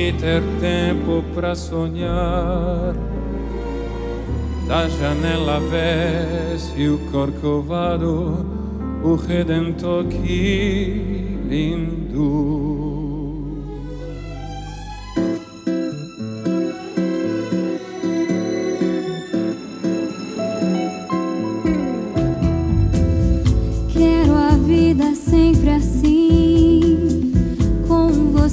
e ter tempo pra sonhar. Da janela vê-se o Corcovado, o Redentor, que lindo.